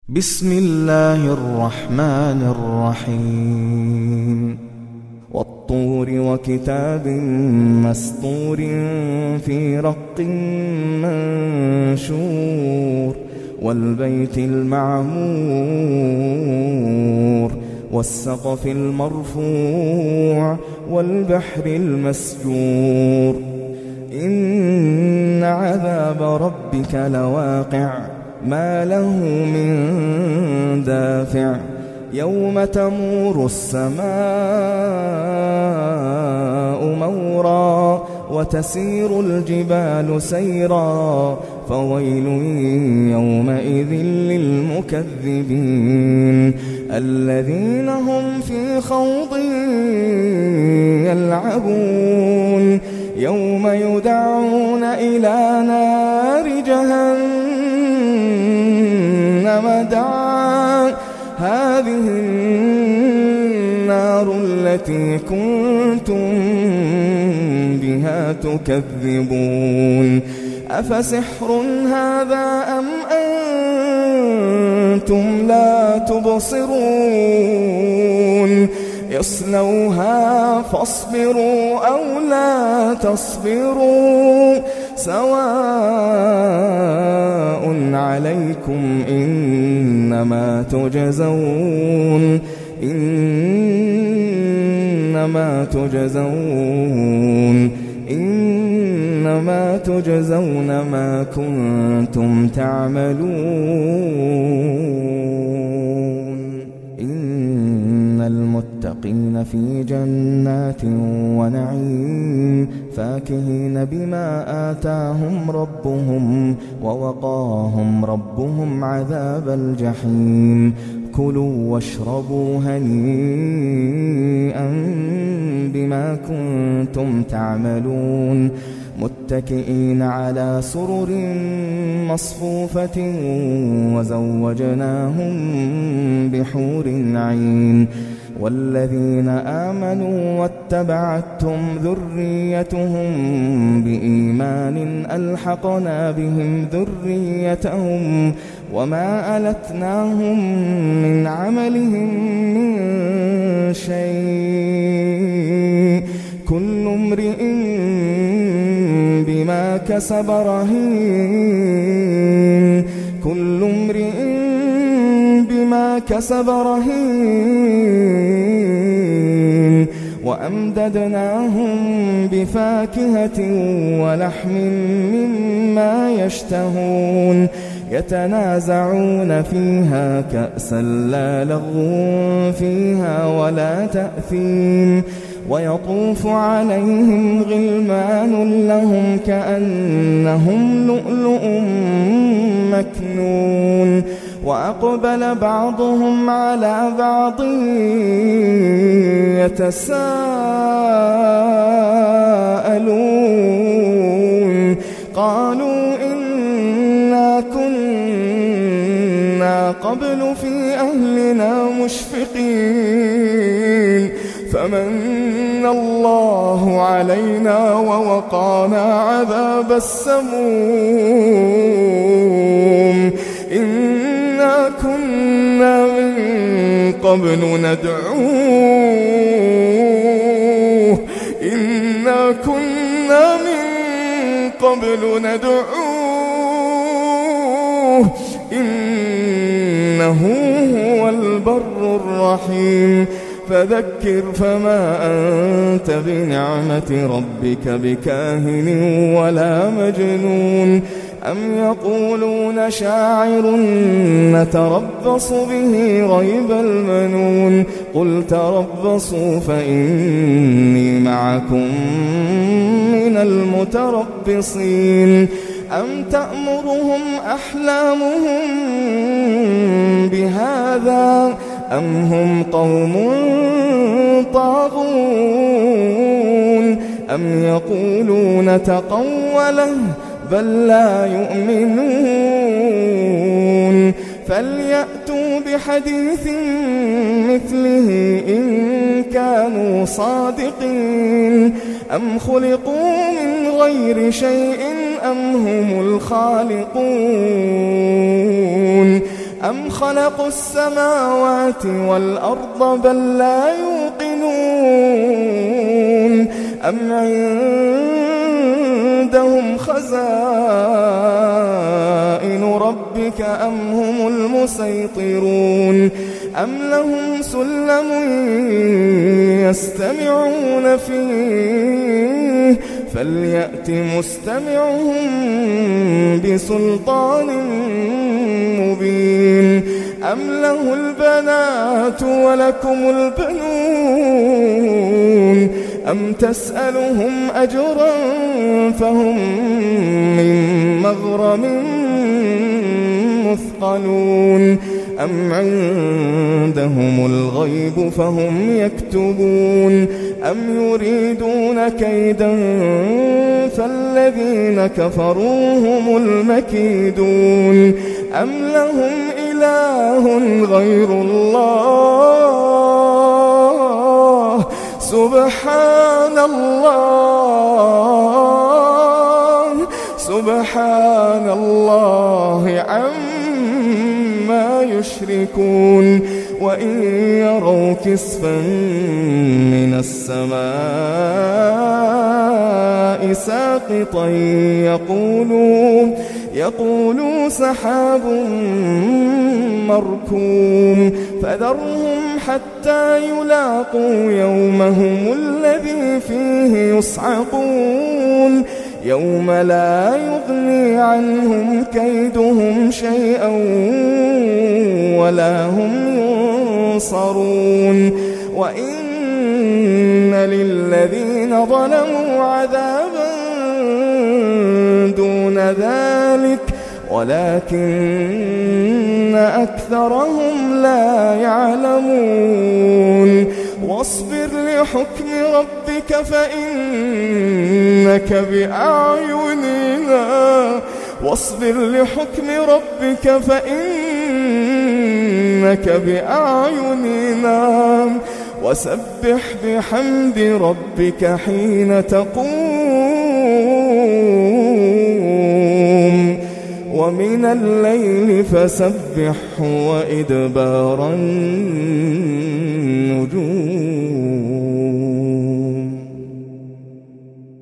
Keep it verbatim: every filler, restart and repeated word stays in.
بسم الله الرحمن الرحيم والطور وكتاب مسطور في رق منشور والبيت المعمور والسقف المرفوع والبحر المسجور إن عذاب ربك لواقع ما له من دافع يوم تمور السماء مورا وتسير الجبال سيرا فويل يومئذ للمكذبين الذين هم في خوض يلعبون يوم يدعون إلى نار جهنم دعا هذه النار التي كنتم بها تكذبون أفسحر هذا أم أنتم لا تبصرون اصلوها فاصبروا أو لا تصبروا سواء عليكم إنما تجزون إنما تجزون إنما تجزون ما كنتم تعملون إن المتقين في جنات ونعيم فاكهين بما آتاهم ربهم ووقاهم ربهم عذاب الجحيم كلوا واشربوا هنيئا بما كنتم تعملون متكئين على سرر مصفوفة وزوجناهم بحور عين والذين آمنوا واتبعتهم ذريتهم بإيمان ألحقنا بهم ذريتهم وما ألتناهم من عملهم من شيء كل امرئ بما كسب رهين كل امرئ بما كسب رهين وأمددناهم بفاكهة ولحم مما يشتهون يتنازعون فيها كأسا لا لغو فيها ولا تأثيم ويطوف عليهم غلمان لهم كأنهم لؤلؤ مكنون وأقبل بعضهم على بعض يتساءلون قالوا إنا كنا قبل في أهلنا مشفقين فمن الله علينا ووقانا عذاب السموم إنا كنا من قبل ندعوه إنا كنا من قبل ندعوه إنه هو البر الرحيم فذكر فما أنت بنعمة ربك بكاهن ولا مجنون أم يقولون شاعر نتربص به ريب المنون قل تربصوا فإني معكم من المتربصين أم تأمرهم أحلامهم بهذا أم هم قوم طاغون أم يقولون تقوله بل لا يؤمنون فليأتوا بحديث مثله إن كانوا صادقين أم خلقوا من غير شيء أم هم الخالقون أم خلقوا السماوات والأرض بل لا يوقنون أم عندهم خزائن ربك أم هم المسيطرون أم لهم سلم يستمعون فيه فليأت مستمعهم بسلطان مبين أم له البنات ولكم البنون أم تسألهم أجرا فهم من مغرم مثقلون أم عندهم الغيب فهم يكتبون أم يريدون كيدا فالذين كفروا هم المكيدون أم لهم إله غير الله سبحان الله سبحان الله عما يشركون وإن يروا كسفا من السماء ساقطا يقولوا يقولوا سحاب مركوم فذرهم حتى يلاقوا يومهم الذي فيه يصعقون يوم لا يغني عنهم كيدهم شيئا ولا هم ينصرون وإن للذين ظلموا عذابا دون ذلك ولكن أكثرهم لا يعلمون واصبر لحكم ربك فإنك بأعيننا واصبر لحكم ربك فإنك بأعيننا وسبح بحمد ربك حين تقوم ومن الليل فسبحه وإدبار النجوم.